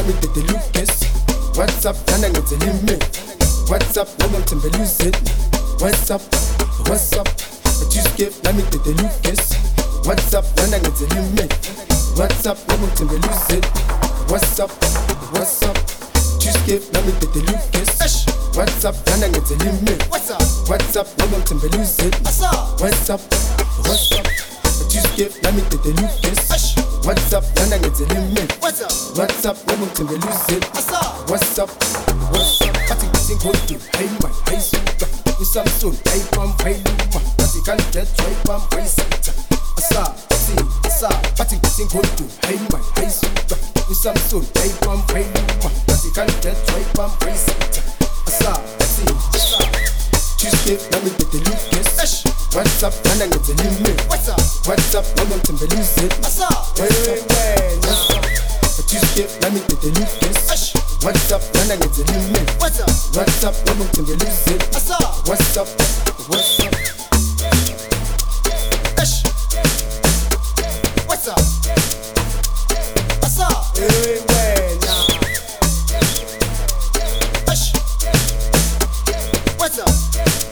nami Tete Lucas. What's up, Nana ngete limit. What's up, nami mtembe lose it. What's up, what's up? Just give nami Tete Lucas. What's up, Nana ngete limit. What's up, nami mtembe lose it. What's up, what's up? Just give nami Tete Lucas. What's up, Nana ngete limit. What's up, nami mtembe lose it. What's up, what's up? Just give nami Tete Lucas. What's up, Nana ngete limit. What's up, nami mtembe lose it. What's up, what's up? Party getting good to hey man, hey super. With some soul, hey pam, hey luma. Party can't get hey pam, hey sita. Asa, party getting good to hey man, hey super. With some soul, hey pam, hey luma. Party can't get hey pam, hey sita. Asa, just give nami Tete Lucas. What's up, Nana ngete limit. What's up, nami mtembe lose it. Hey man, just give nami Tete Lucas. What's up, Nana ngete limit. What's up, nami mtembe lose it. What's up, what's up? What's up? Hey man, what's up?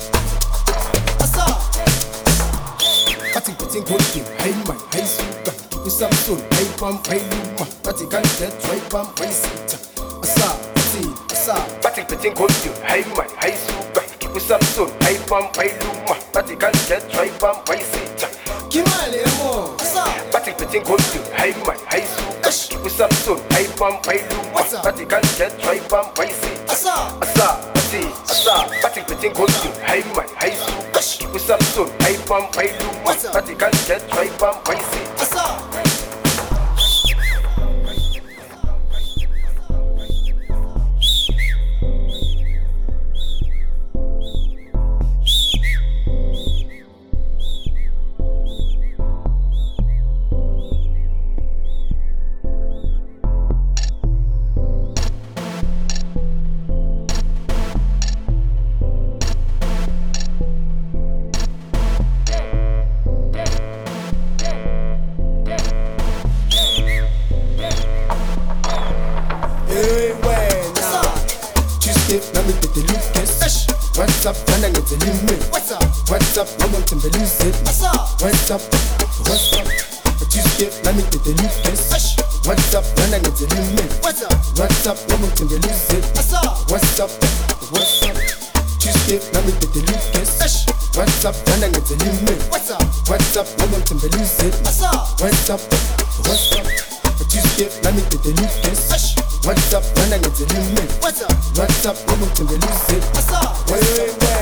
Party putting good to hey man, hey super. With some soul, hey pam, hey luma. Party can't get hey pam, hey sita. Party putting good to hey man, hey super. With some soul, hey pam, hey luma. Party can't get hey pam, hey sita. Kimale mo. Party putting good to hey man, hey super. With some soul, hey pam, hey luma. Party can't get hey pam, hey sita. Party putting good to hey man, hey super. With some soul, hey pam, hey luma. Party can't get hey pam, hey sita. Nami Tete Lucas. What's up, Nana ngete limit. What's up, nami mtembe lose it. What's up, what's up? Just give nami Tete Lucas. What's up, Nana ngete limit. What's up, nami mtembe lose it. What's up, what's up? Just give nami Tete Lucas. What's up, Nana ngete limit. What's up, nami mtembe lose it. What's up, what's up? Just give nami Tete Lucas. What's up, Nana ngete limit. What's up, nami mtembe lose it.